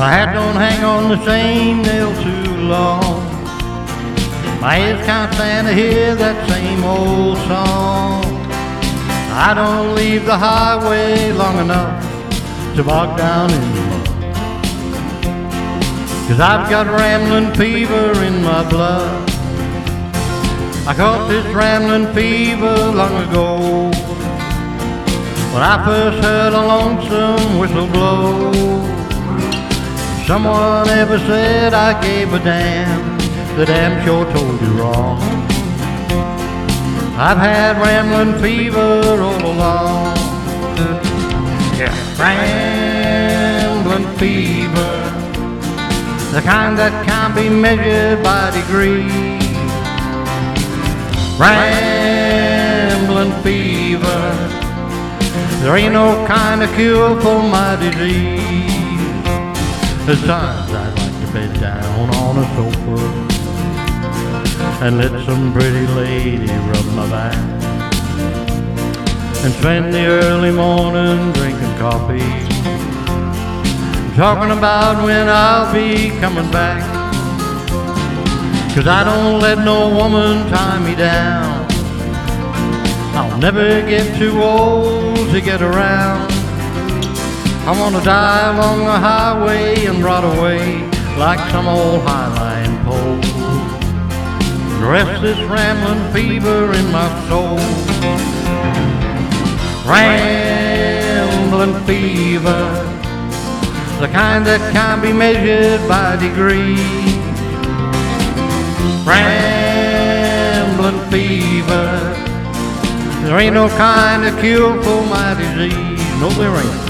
My hat don't hang on the same nail too long. My ears can't stand to hear that same old song. I don't leave the highway long enough to bog down in the mud. 'Cause I've got rambling fever in my blood. I caught this rambling fever long ago, when I first heard a lonesome whistle blow. Someone ever said I gave a damn, the damn sure told you wrong. I've had rambling fever all along. Yeah, rambling fever, the kind that can't be measured by degrees. Rambling fever, there ain't no kind of cure for my disease. There's times I'd like to bed down on a sofa and let some pretty lady rub my back, and spend the early morning drinking coffee, talking about when I'll be coming back. 'Cause I don't let no woman tie me down. I'll never get too old to get around. I wanna die along the highway and rot away like some old highline pole. Rest this rambling fever in my soul. Rambling fever, the kind that can't be measured by degrees. Rambling fever, there ain't no kind of cure for my disease. No, there ain't.